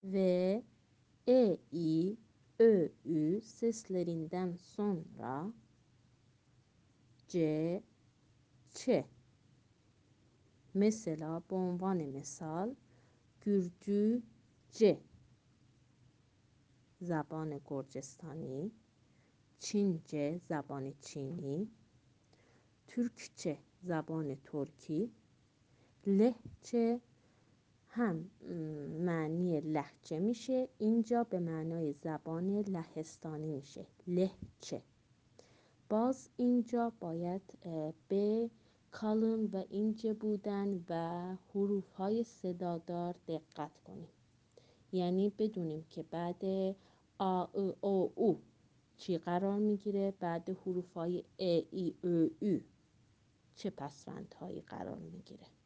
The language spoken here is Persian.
ve e, i, ö, ü seslerinden sonra c, ç. Mesela به عنوان مثال گرجوچه زبان گرجستانی، چینچه زبان چینی، ترکچه زبان ترکی. لهچه هم معنی لهجه میشه، اینجا به معنای زبان لهستانی میشه لهچه. باز اینجا باید به کالن و اینجا بودن و حروف های صدادار دقت کنیم، یعنی بدونیم که بعد آ او او چی قرار میگیره، بعد حروف های ا ای او او چه پسوندهایی قرار میگیره.